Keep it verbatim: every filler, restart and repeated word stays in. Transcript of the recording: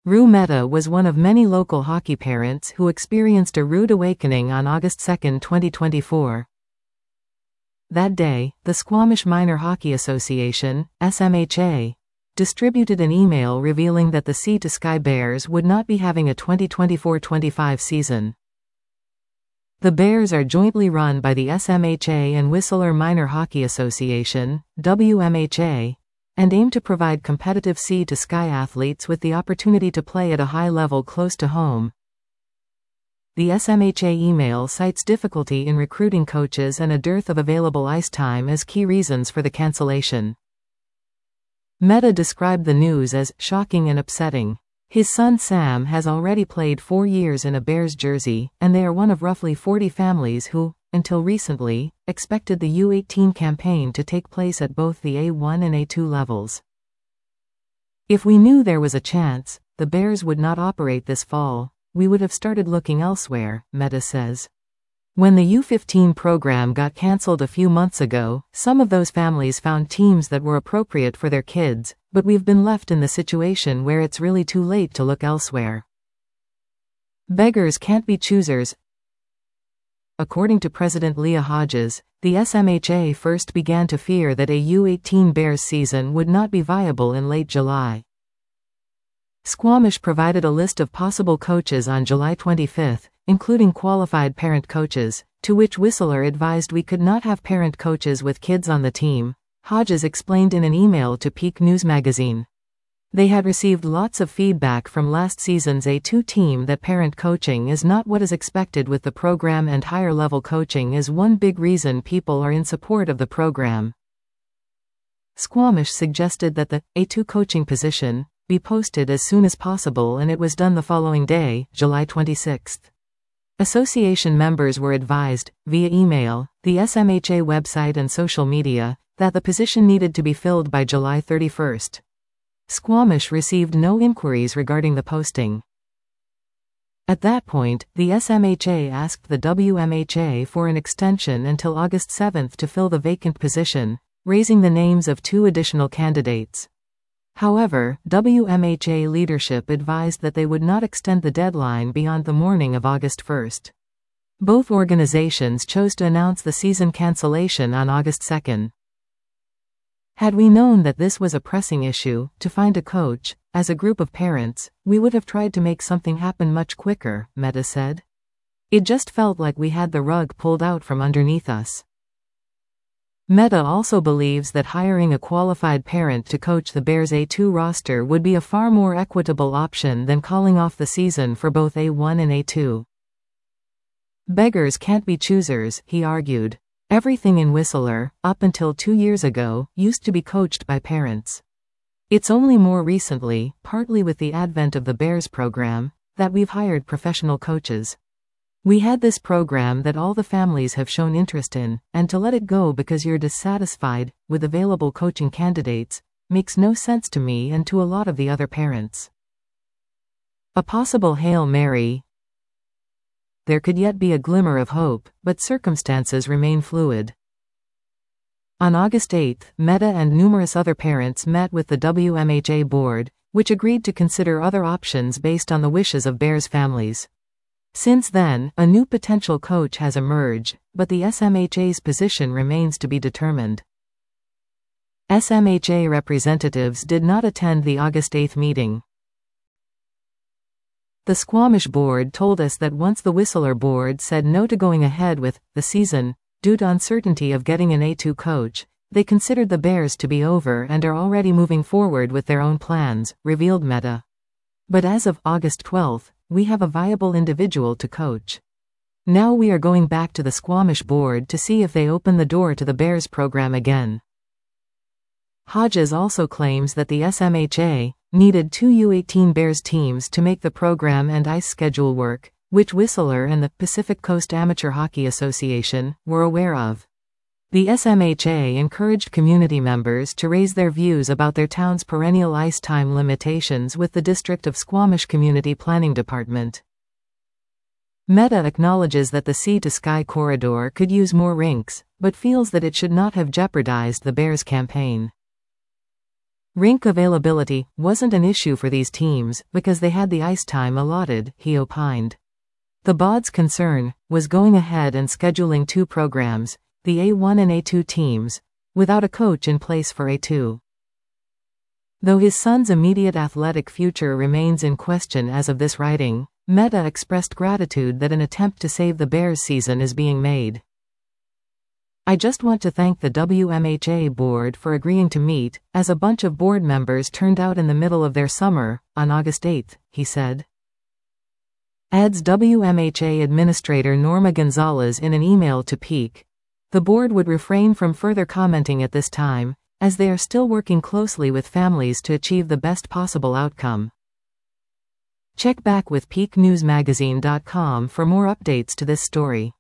Rue Mehta was one of many local hockey parents who experienced a rude awakening on August second, twenty twenty-four. That day, the Squamish Minor Hockey Association, S M H A, distributed an email revealing that the Sea to Sky Bears would not be having a twenty twenty-four twenty-five season. The Bears are jointly run by the S M H A and Whistler Minor Hockey Association, W M H A, and aim to provide competitive Sea to Sky athletes with the opportunity to play at a high level close to home. The S M H A email cites difficulty in recruiting coaches and a dearth of available ice time as key reasons for the cancellation. Mehta described the news as shocking and upsetting. His son Sam has already played four years in a Bears jersey, and they are one of roughly forty families who, until recently, expected the U eighteen campaign to take place at both the A one and A two levels. If we knew there was a chance the Bears would not operate this fall, we would have started looking elsewhere, Mehta says. When the U fifteen program got cancelled a few months ago, some of those families found teams that were appropriate for their kids, but we've been left in the situation where it's really too late to look elsewhere. Beggars can't be choosers. According to President Leah Hodges, the S M H A first began to fear that a U eighteen Bears season would not be viable in late July. Squamish provided a list of possible coaches on July twenty-fifth, including qualified parent coaches, to which Whistler advised we could not have parent coaches with kids on the team, Hodges explained in an email to Peak News magazine. They had received lots of feedback from last season's A two team that parent coaching is not what is expected with the program, and higher level coaching is one big reason people are in support of the program. Squamish suggested that the A two coaching position be posted as soon as possible, and it was done the following day, July twenty-sixth. Association members were advised, via email, the S M H A website and social media, that the position needed to be filled by July thirty-first. Squamish received no inquiries regarding the posting. At that point, the S M H A asked the W M H A for an extension until August seventh to fill the vacant position, raising the names of two additional candidates. However, W M H A leadership advised that they would not extend the deadline beyond the morning of August first. Both organizations chose to announce the season cancellation on August second. Had we known that this was a pressing issue, to find a coach, as a group of parents, we would have tried to make something happen much quicker, Mehta said. It just felt like we had the rug pulled out from underneath us. Mehta also believes that hiring a qualified parent to coach the Bears A two roster would be a far more equitable option than calling off the season for both A one and A two. Beggars can't be choosers, he argued. Everything in Whistler, up until two years ago, used to be coached by parents. It's only more recently, partly with the advent of the Bears program, that we've hired professional coaches. We had this program that all the families have shown interest in, and to let it go because you're dissatisfied with available coaching candidates makes no sense to me and to a lot of the other parents. A possible Hail Mary. There could yet be a glimmer of hope, but circumstances remain fluid. On August eighth, Mehta and numerous other parents met with the W M H A board, which agreed to consider other options based on the wishes of Bears families. Since then, a new potential coach has emerged, but the S M H A's position remains to be determined. S M H A representatives did not attend the August eighth meeting. The Squamish board told us that once the Whistler board said no to going ahead with the season, due to uncertainty of getting an A two coach, they considered the Bears to be over and are already moving forward with their own plans, revealed Mehta. But as of August twelfth, we have a viable individual to coach. Now we are going back to the Squamish board to see if they open the door to the Bears program again. Hodges also claims that the S M H A needed two U eighteen Bears teams to make the program and ice schedule work, which Whistler and the Pacific Coast Amateur Hockey Association were aware of. The S M H A encouraged community members to raise their views about their town's perennial ice time limitations with the District of Squamish Community Planning Department. Mehta acknowledges that the Sea to Sky corridor could use more rinks, but feels that it should not have jeopardized the Bears campaign. Rink availability wasn't an issue for these teams because they had the ice time allotted, he opined. The B O D's concern was going ahead and scheduling two programs, the A one and A two teams, without a coach in place for A two. Though his son's immediate athletic future remains in question as of this writing, Mehta expressed gratitude that an attempt to save the Bears' season is being made. I just want to thank the W M H A board for agreeing to meet, as a bunch of board members turned out in the middle of their summer, on August eighth, he said. Adds W M H A Administrator Norma Gonzalez in an email to Peak. The board would refrain from further commenting at this time, as they are still working closely with families to achieve the best possible outcome. Check back with peak news magazine dot com for more updates to this story.